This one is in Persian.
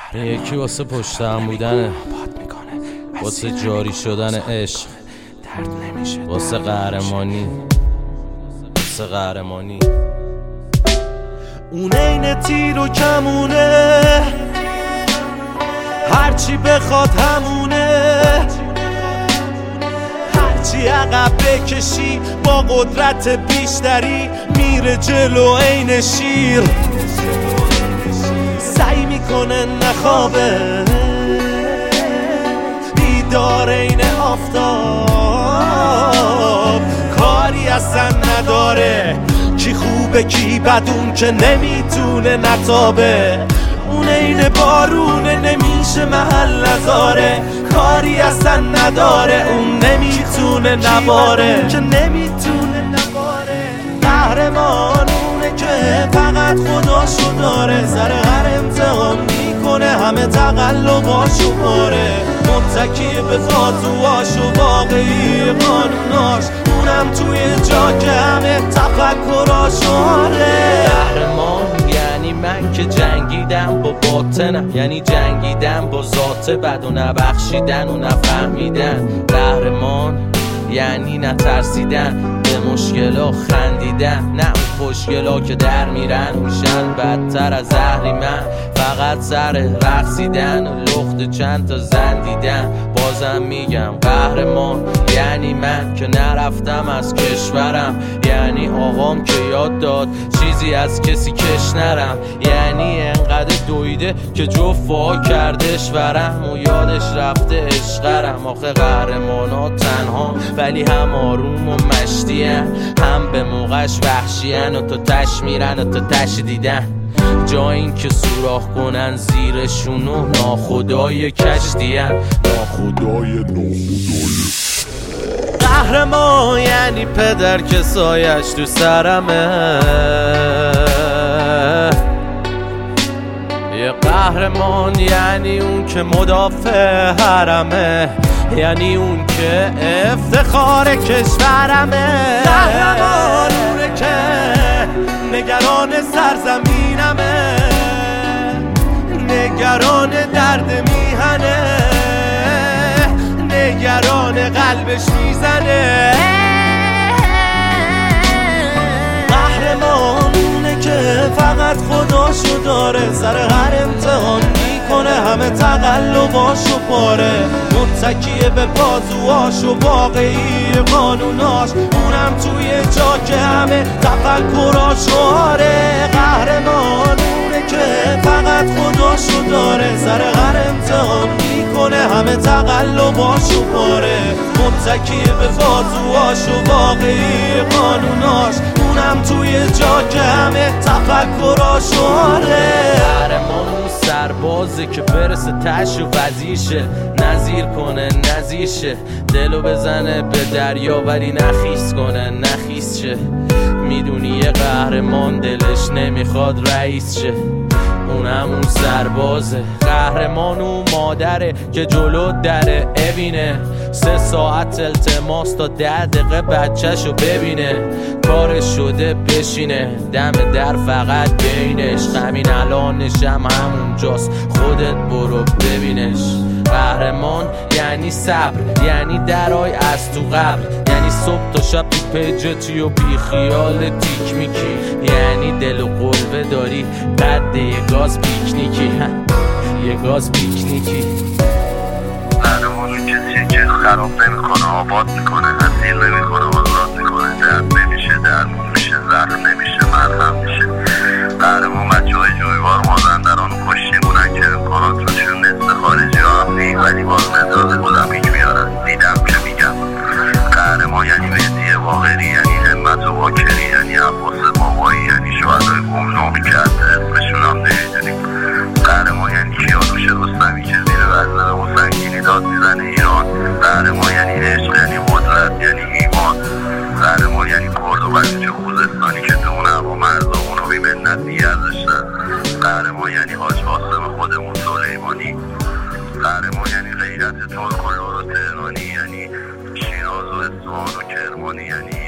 یکی واسه پشت هم بودنه، واسه جاری شدن عشق، واسه قهرمانی، واسه قهرمانی. اون این تیر و کمونه، هرچی بخواد همونه، هرچی عقب بکشی با قدرت بیشتری میره جلو عین شیر. سعی میکنه نخوابه، بیدار عین آفتاب، کاری اصلا نداره کی خوبه کی بد، اون که نمیتونه نتابه. اون این بارونه نمیشه محل نذاره، کاری اصلا نداره اون نمیتونه نباره، که نمیتونه نباره. قهرمان اونه که فقط خداشو داره، سر هر امتحان میکنه همه تقلباشو پاره، متکی به بازوهاش و واقعی قانوناش، اونم توی جا که همه تفکراشو آره. قهرمان یعنی من که جنگیدم با باطنم، یعنی جنگیدم با ذات بد و نبخشیدن و نفهمیدن. قهرمان یعنی نترسیدن، به مشکلا خندیدن، نه اون خوشگلا که در میرن میشن بدتر از اهریمن. فقط سر رقصیدن و لخت چند تا زن دیدن. بازم میگم قهرمان یعنی من که نرفتم از کشورم، یعنی آقام که یاد داد چیزی از کسی کش نرم، یعنی انقدر دویده که جفا کردش ورم و یادش رفته عشقرم. آخه قهرمانا تنها ولی هم آروم و مشتیان، هم به موقعش وحشیان و تو تش میرن و تو تش دیدن، جا این که سوراخ کنن زیرشونو ناخدای کشتیان، ناخدای. قهرمان یعنی پدر که سایش تو سرمه، یه قهرمان یعنی اون که مدافع حرمه، یعنی اون که افتخار کشورمه. قهرمان اونه که نگران سرزمینمه، نگران درد میهنه، نگران قلبش میزنه. قهرمان اونه که فقط خداشو داره، سر هر امتحان میکنه همه تقلباشو پاره، متکیه به بازوهاش و واقعی قانوناش، اونم توی جا که همه تفکراشو آره. قهرمان اونه که فقط خداشو داره، سر هر امتحان میکنه همه تقلباشو پاره، متکیه به بازوهاش و واقعی قانوناش، اونم توی جا که همه تفکراشو آره. قهرمان اون سربازه که برسه تش و وزیرشه، نظیر کنه نظیرشه، دلو بزنه به دریا ولی نخیس کنه نخیس شه. میدونی یه قهرمان دلش نمیخواد رئیس شه، اونم اون سربازه. قهرمان اون مادره که جلو دره ببینه، 3 ساعت التماس تا 10 دقیقه بچه‌شو ببینه، کارش شده بشینه دم در فقط بینش. همین الانشم همونجاست خودت برو ببینش. قهرمان یعنی صبر، یعنی درای از تو قبر، یعنی صبح تا شب تو پیجتی و بی خیال تیک میکی، یعنی دل و قلبه داری قد یه گاز پیکنیکی، یه گاز پیکنیکی. قهرمان کسیه که خراب نمیکنه، آباد میکنه، اسیر نمیکنه، آزاد میکنه، درد نمیشه، درمون میشه، زخم نمیشه، مرهم میشه. قهرمان بچه‌های جویبار مازندران و کشتیمونن که امکاناتشون نصف خارجی ها هم نیم، ولی باز مداد گلمیک میارن. دیدم که میگم قهرمان یعنی مهدی باقری، یعنی همت و باکری، یعنی عباس بابایی، یعنی شهدای گمنام کرده اسمشون هم نمیدونیم. قهرمان یعنی کیانوش رستمی که زیر وزن و سنگینی داد میزنه ایران. قهرمان یعنی عشق، یعنی قدرت، یعنی ایمان. قهرمان یعنی کرد و بلوچ خوزستانی که تو اون هوا مرزامون رو بی منت نیازشتن. قهرمان یعنی حاج قاسم خودمون سلیمانی. قهرمان یعنی غیرت ترک و لور و تهرانی، یعنی شیراز و اصفهان و کرمانی، یعنی